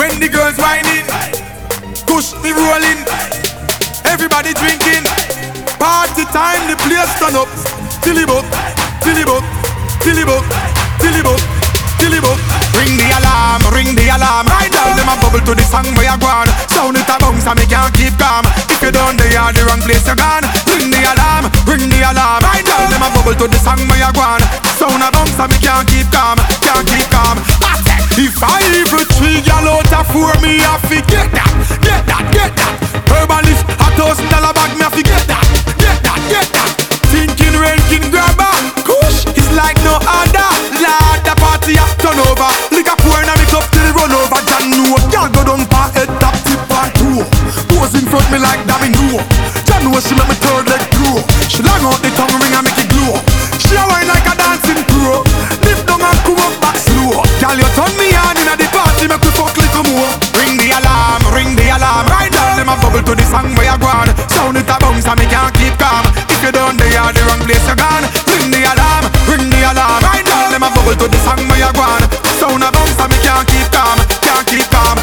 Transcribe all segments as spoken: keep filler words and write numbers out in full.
When the girls whining, push me rolling, everybody drinking. Party time, the place turn up. Till it up, till it up, till it up, till it up, till it up. Ring the alarm, ring the alarm. Right now, them a bubble to the song where you gone. Sound it a bounce and me can't keep calm. If you don't, they are the wrong place you gone. Ring the alarm, ring the alarm. Right now, them a bubble to the song where you gone. Sound a bounce and me can't keep calm, can't keep calm. If I even three gal out of four, me I forget that, get that, get that. Herbalist, a thousand dollar bag, me I forget that, get that, get that. Thinking ranking grabber, kush is like no other. Lord, the party a turn over. Lick a pour in a me cup till it run over. John know, girl go down pa head top tip on two. Pose in front me like Domino. John know she make me third leg grow. She long out the tongue ring and make it glow. She a wine like a dancing pro. Lift down and come up back slow. Girl you turn me on inna the party, make we fuck little more. Ring the alarm, ring the alarm. Right now them a bubble to the song where you gone. Sound it a bounce and me can't keep calm. If you don't, they are the wrong place you gone. Ring the alarm, ring the alarm. Right now them a bubble to the song where you gone. Sound a bounce and me can't keep calm, can't keep calm.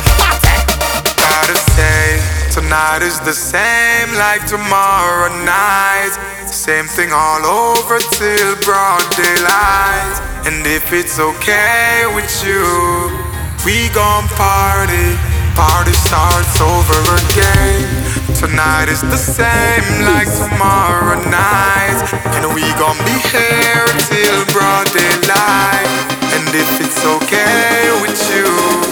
Gotta say, tonight is the same like tomorrow night. Same thing all over till broad daylight. And if it's okay with you, we gon' party. Party starts over again. Tonight is the same like tomorrow night. And we gon' be here till broad daylight. And if it's okay with you,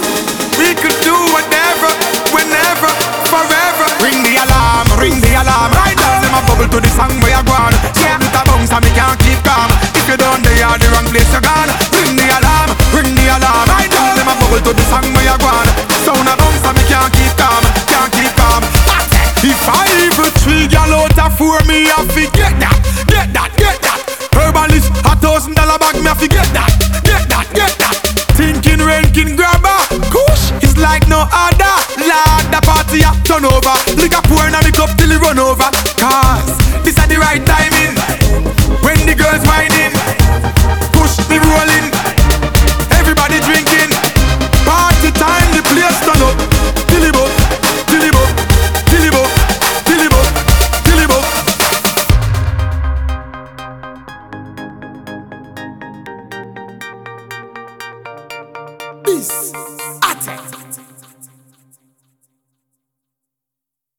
we could do whatever, whenever, forever. Ring the alarm, ring the alarm. Right now them a bubble to the song where you gone. Sound it a bounce and me can't keep calm. If you don't, they are the wrong place you gone. Ring the alarm, ring the alarm. Right now them a bubble to the song where you gone. Sound a bounce and me can't keep calm, can't keep calm. If I even three gal out of four, me I forget that, get that, get that. Herbalist, a thousand dollar bag, me I forget that, get that, get that. Thinking ranking grabber, kush is like no other. Lord, the party a turn over. Lick a